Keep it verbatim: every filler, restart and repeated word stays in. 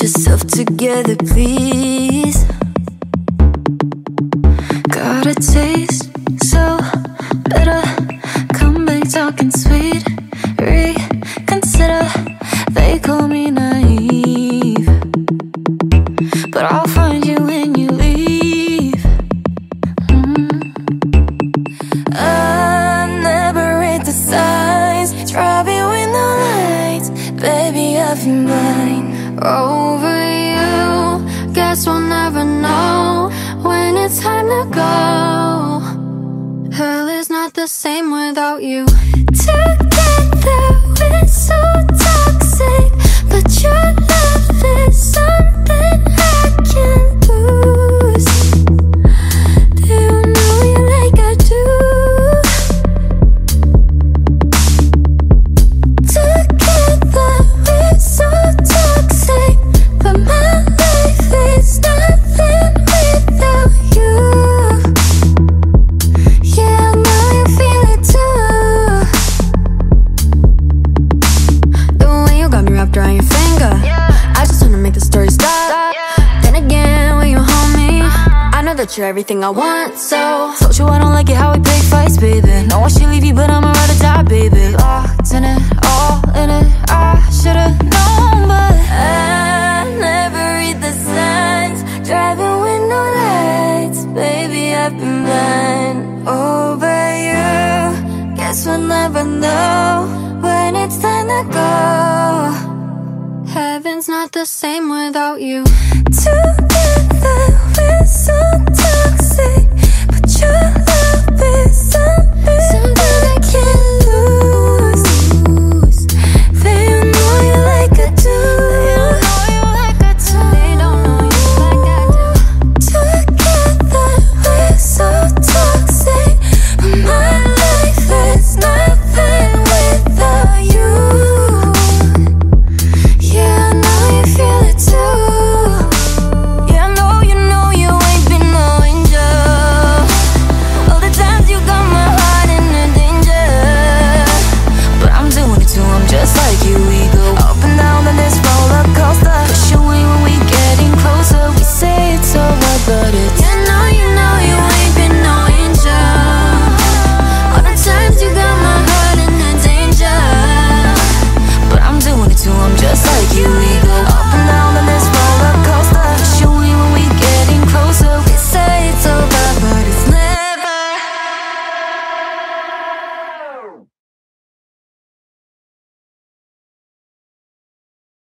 yourself together, please. Got a taste so bitter. Come back talking sweet. Reconsider. They call me naive, but I'll find you when you leave. mm. I never read the signs. Driving with no lights. Baby, I've been blind over you. Guess we'll never know when it's time to go. Hell is not the same without you. Together we're so toxic, but your love is something I can't lose. Do you know you like I do? Together we're so toxic, but my life is nothing without you. Yeah, I know you feel it too. The way you got me wrapped around your finger, I just wanna make the story stop. Then again, when you hold me, I know that you're everything I want. So told you I don't like it how we pick fights, baby. No, I should leave you, but I'ma ride or die, baby. Locked in it, all in it. I should've known, but I never read the signs. Driving with no lights, baby, I've been blind over you. Guess we'll never know when it's time to go. Heaven's not the same without you. Together we're so toxic, but you're